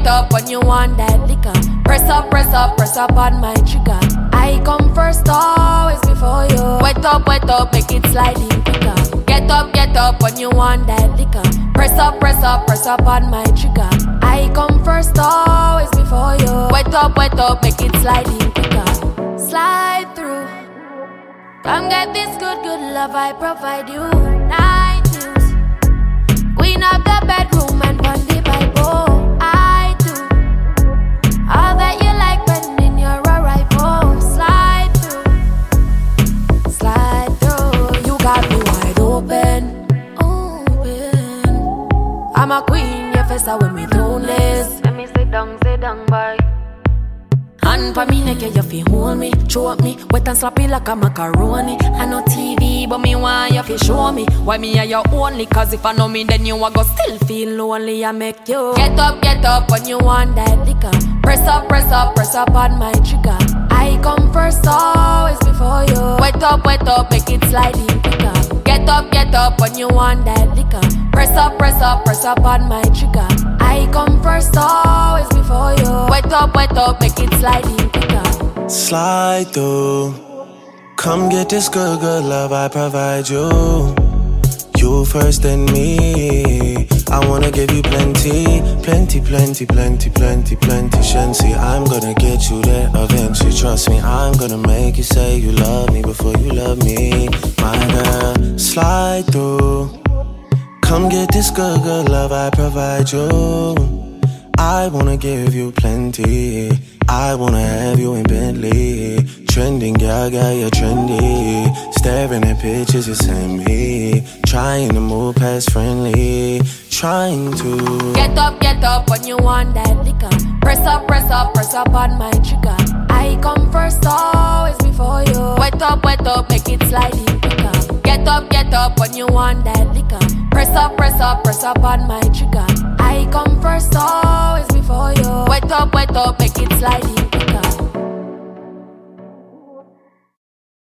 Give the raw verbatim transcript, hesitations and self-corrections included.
get up when you want that liquor. Press up, press up, press up on my trigger. I come first always before you. Wet up, wet up, make it sliding quicker. Get up, get up when you want that liquor. Press up, press up, press up on my trigger. I come first always before you. Wet up, wet up, make it sliding quicker. Slide through. Come get this good, good love I provide you. Night news. Queen of the bedroom and Bundy Bible. I do all that you like when in your arrival. Slide through. Slide through. You got me wide open. Open. I'm a queen, you fessa with me tuneless. Let me sit down, sit down, bye. Hand pa me neck, you fi hold me, choke me, wet and sloppy like a macaroni. I know T V, but me want you fi show me why me are your only. Cause if I know me, then you a go still feel lonely. I make you get up, get up when you want that liquor. Press up, press up, press up on my trigger. I come first always before you. Wet up, wet up, make it sliding quicker. Get up, get up when you want that liquor. Press up, press up, press up on my trigger. I come first always before you. Wet up, wet up, make it sliding quicker. Slide through. Come get this good, good love I provide you. You first then me. I wanna give you plenty, plenty, plenty, plenty, plenty, plenty. Shancy, I'm gonna get you there eventually. Trust me, I'm gonna make you say you love me before you love me. My girl, slide through. Come get this good, good love I provide you. I wanna give you plenty. I wanna have you in Bentley. Trending, girl, girl, you're trendy. Staring at pictures you send me. Trying to move past friendly. Trying to get up, get up when you want that liquor. Press up, press up, press up on my trigger. I come first always before you. Wet up, wet up, make it sliding quicker. Get up, get up when you want that liquor. Press up, press up, press up on my trigger. I come first always before you. Wet up, wet up, make it sliding.